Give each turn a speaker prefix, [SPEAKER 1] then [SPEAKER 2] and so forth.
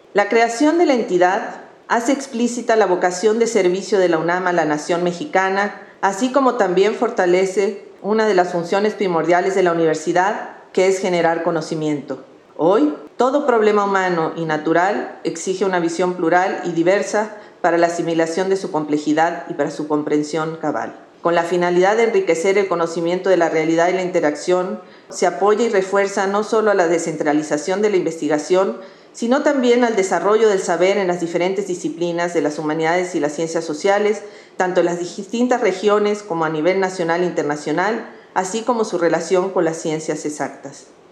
[SPEAKER 1] La creación de la entidad hace explícita la vocación de servicio de la UNAM a la nación mexicana, así como también fortalece una de las funciones primordiales de la universidad, que es generar conocimiento. Hoy, todo problema humano y natural exige una visión plural y diversa para la asimilación de su complejidad y para su comprensión cabal. Con la finalidad de enriquecer el conocimiento de la realidad y la interacción, se apoya y refuerza no solo a la descentralización de la investigación, sino también al desarrollo del saber en las diferentes disciplinas de las humanidades y las ciencias sociales, tanto en las distintas regiones como a nivel nacional e internacional, así como su relación con las ciencias exactas.